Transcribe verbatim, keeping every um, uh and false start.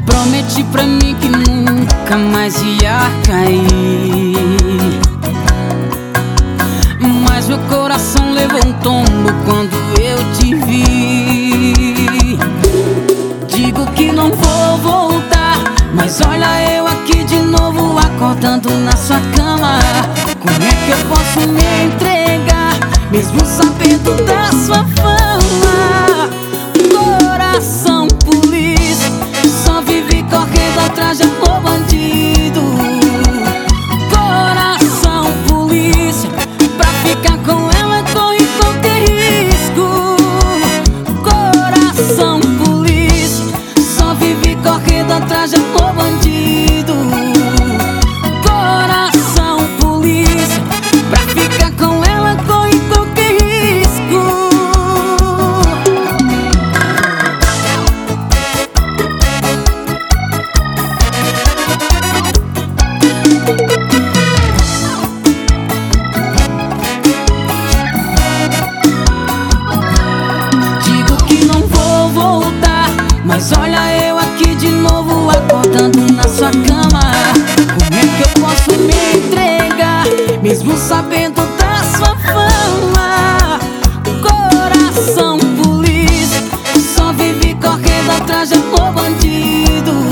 Prometi pra mim que nunca mais ia cair, mas meu coração levou um tombo quando eu te vi. Digo que não vou voltar, mas olha eu aqui de novo acordando na sua cama. Como é que eu posso me entregar, mesmo sabendo da sua fama? Coração polícia, só vive correndo atrás de amor bandido. Coração polícia, pra ficar com ela corre qualquer risco. Coração polícia, só vive correndo atrás de amor bandido. Coração polícia, pra ficar com ela corre qualquer risco. Digo que não vou voltar, mas olha eu aqui de novo acordando na sua cama. Como é que eu posso me entregar, mesmo sabendo da sua fama? Coração polícia, só vive correndo atrás de amor bandido.